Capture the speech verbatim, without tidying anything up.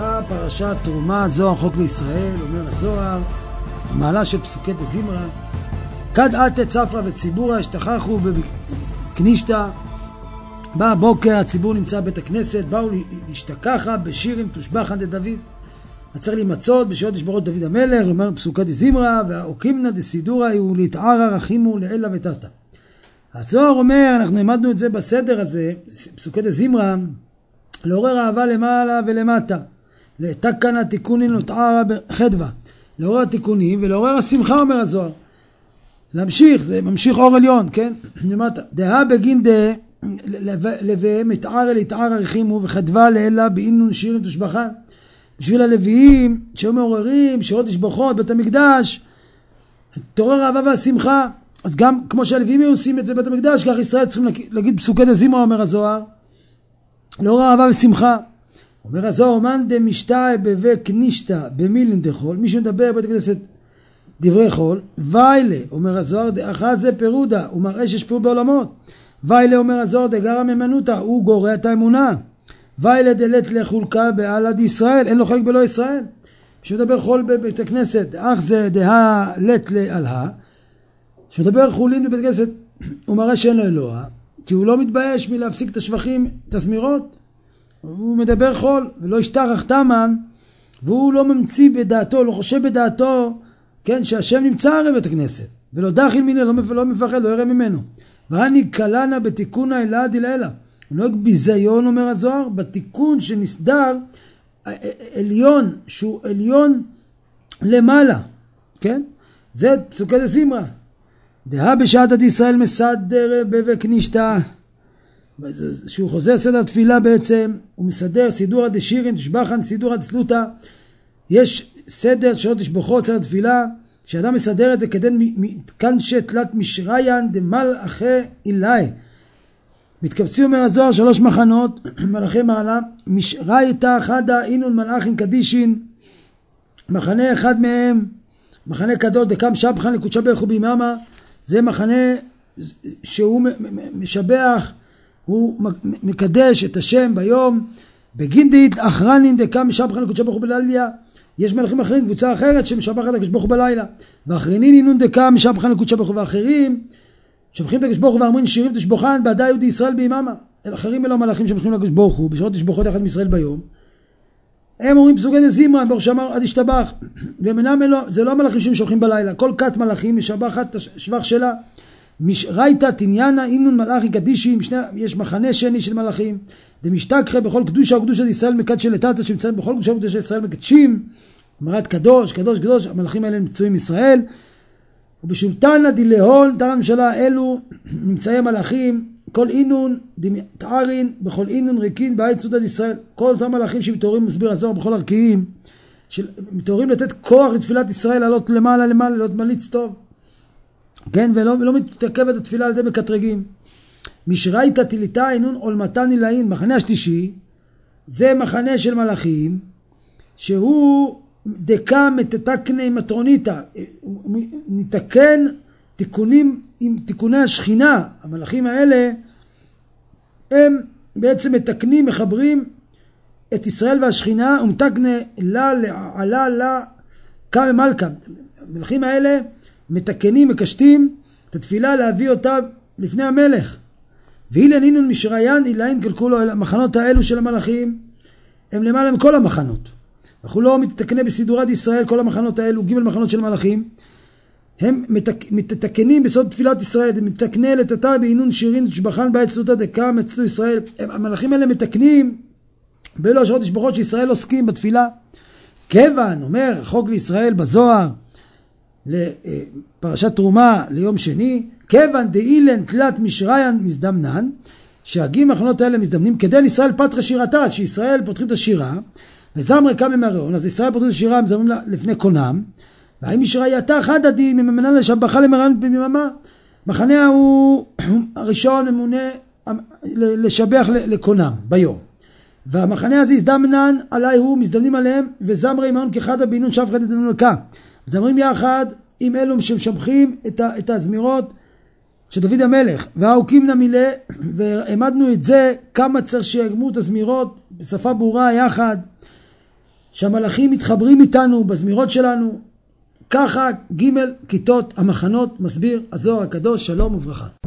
ממשיכה פרשת תרומה, זוהר חוק לישראל. אומר הזוהר, מעלה של פסוקי דזמרה, כד עתה צפרא וציבורא השתכחו בקנישתא. בא הבוקר, הציבור נמצא בבית הכנסת, באו להשתכחה בשירים תושבחן דדוד. צריך להימצאות בשירות לשברות דוד המלך, אומר פסוקי דזמרה, והאוקימנא דסידורא הוא להתערא רחימו לעילא ותתא. הזוהר אומר, אנחנו למדנו את זה בסדר הזה, פסוקי דזמרה, לעורר אהבה למעלה ולמטה, לתקן התיקונים להתערא בחדווה, לעורר התיקונים ולעורר השמחה, אומר הזוהר. להמשיך, זה ממשיך אור עליון, כן? למטה, דהה בגין דה לווה מתערא להתערא רחימו וחדווה לעילא באינון שירים תושבחן. בשביל הלוויים שהיו מעוררים, שירות תשבחות, בית המקדש, תעורר האהבה והשמחה. אז גם כמו שהלוויים היו עושים את זה בית המקדש, כך ישראל צריכים להגיד פסוקי דזמרה, אומר הזוהר, לעורר אהבה ושמחה. אומר הזוהר, מאן דמשתא בבית קנישתא במילין דחול, מי שמדבר בבית הכנסת דברי חול, ויילה, אומר הזוהר, דאחא זה פירודה, הוא מראה שיש פירוד בעולמות. ויילה, אומר הזוהר, דגרא ממנותא, הוא גורע את האמונה. ויילה דלת לחולקה בעלא דישראל, אין לו חלק בלא ישראל. כשמדבר חול בבית הכנסת, אך זה דה לת לעלה, כשמדבר חולין בבית הכנסת, הוא מראה שאין לו אלוה, כי הוא לא מתבייש מלהפסיק את השבחים, את הזמירות. הוא מדבר חול, ולא ישתרך תמן, והוא לא ממציא בדעתו, לא חושב בדעתו, כן, שהשם נמצא הרי בבית הכנסת, ולא דחיל מיני, לא, לא מפחד, לא ירא ממנו. והני קלנה בתיקונה אלא דילאלה. הוא נוהג ביזיון, אומר הזוהר, בתיקון שנסדר עליון, שהוא עליון למעלה, כן? זה פסוקי דזמרה. דהה בשעת עד ישראל מסדר בבית קנישתא, שהוא חוזר סדר תפילה בעצם, הוא מסדר סידורא דשירין תושבחן סידורא דסלותא. יש סדר שירות תשבחות, סדר תפילה, שאדם מסדר את זה כדי מתקנשי תלת משריין דמלאכי אילאי. מתקבצים, אומר הזוהר, שלוש מחנות, מלאכי מעלה, משרייתא חדא אינון מלאכין קדישין, מחנה אחד מהם, מחנה קדוש דקם שבחן לקודשא בריך הוא ביממה, זה מחנה שהוא משבח, הוא מקדש את השם ביום, בגין דאית אחרנין דקם שבחן לקודשא בריך הוא בלילה. יש מלאכים אחרים, קבוצה אחרת שמשבחת לקודשא בריך הוא בלילה, ואחרנין אינון דקם שבחן לקודשא בריך הוא, ואחרים שבחים את הקדוש ברוך הוא ואמרים שירים תשבחן בעדה יהודי ישראל ביממה. אל אחרים אלו מלאכים שבחים לקדוש ברוך הוא בשעות תשבחות יחד עם ישראל ביום, הם אומרים פסוקי דזמרה, ברוך שאמר עד ישתבח, והם אינם אלו, זה לא המלאכים שמשבחים בלילה, כל כת מלאכים משבחת את השבח שלה. רייתא תניאנה אינון מלאכי קדישין, יש מחנה שני של מלאכים, דמשתכחה בכל קדושה וקדושת ישראל מקדשי לטאטא, שמצאים בכל קדושה וקדושת ישראל מקדשים, אמרת קדוש קדוש קדוש, המלאכים האלה נמצאים ישראל. ובשולטנה דילהון תרן ממשלה אלו נמצאי מלאכים, כל אינון דמתערין בכל אינון ריקין בעית סעודת ישראל. כל אותם מלאכים שמתעוררים, מסביר הזוהר, בכל ערכיים שמתעוררים לתת כוח לתפילת ישראל, לעלות למעלה למעלה, להיות מליץ טוב, כן, ולא, ולא מתעכבת התפילה על ידי מקטרגים. משרייתא תליתא אינון עולמתן נילאין. מחנה השלישי זה מחנה של מלאכים שהוא דקה מתתקני מטרוניתא, נתקן תיקונים עם תיקוני השכינה. המלאכים האלה הם בעצם מתקנים, מחברים את ישראל והשכינה, ומתקנה לה לעלה לה קם מלכה. המלאכים האלה מתקנים, מקשטים את התפילה להביא אותה לפני המלך. ואילן אינון משריין אילאין כלכולו. המחנות האלו של המלאכים הם למעלה מכל המחנות, אנחנו לא מתתקנה בסידורת ישראל. כל המחנות האלו, ג' מחנות של מלאכים, הם מתק, מתתקנים בסוד תפילת ישראל, הם מתתקנה לתתא בעינון שירין תשבחן בעת סעודת דקם אצלו ישראל. הם, המלאכים האלה מתקנים באלו השעות תשבחות שישראל עוסקים בתפילה. כיוון, אומר חוק לישראל בזוהר לפרשת תרומה ליום שני, כיוון דאילן תלת משריין מזדמנן, שהגים מחנות האלה מזדמנים כדי לישראל פתחה שירתה, שישראל פותחים את השירה, וזמרי קם ממרעון, אז ישראל פותחים את השירה, הם זמרים לפני קונם, והאם משרייתה חדא די ממנה לשבחה למרעון ביממה. מחנה הוא הראשון ממונה לשבח לקונם ביום, והמחנה הזה הזדמנן עלי, הוא מזדמנים עליהם, וזמרי מעון כחדא בינון שבחת את המלכה, זמרים יחד עם אלו שמשבחים את, את הזמירות של דוד המלך. והאוקימנא מילא, והעמדנו את זה כמה צריך שיגמו את הזמירות בשפה ברורה יחד, שהמלאכים מתחברים איתנו בזמירות שלנו. ככה ג' כיתות המחנות מסביר הזוהר הקדוש. שלום וברכה.